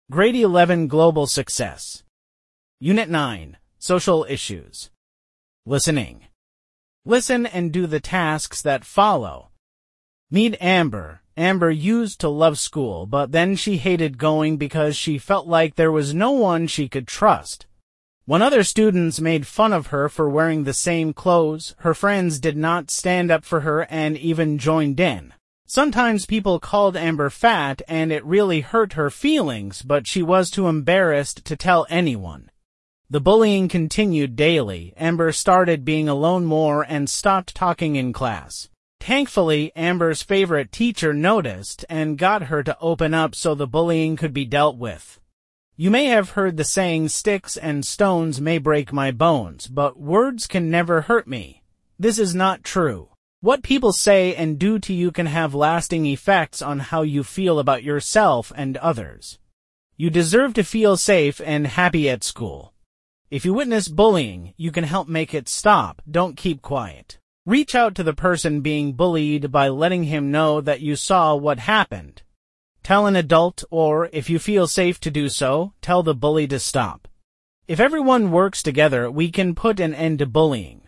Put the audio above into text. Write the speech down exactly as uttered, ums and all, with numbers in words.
Grade eleven Global Success. Unit nine, Social Issues. Listening. Listen and do the tasks that follow. Meet Amber. Amber used to love school, but then she hated going because she felt like there was no one she could trust. When other students made fun of her for wearing the same clothes, her friends did not stand up for her and even joined in. Sometimes people called Amber fat, and it really hurt her feelings, but she was too embarrassed to tell anyone. The bullying continued daily. Amber started being alone more and stopped talking in class. Thankfully, Amber's favorite teacher noticed and got her to open up so the bullying could be dealt with. You may have heard the saying, "Sticks and stones may break my bones, but words can never hurt me." This is not true. What people say and do to you can have lasting effects on how you feel about yourself and others. You deserve to feel safe and happy at school. If you witness bullying, you can help make it stop. Don't keep quiet. Reach out to the person being bullied by letting him know that you saw what happened. Tell an adult, or, if you feel safe to do so, tell the bully to stop. If everyone works together, we can put an end to bullying.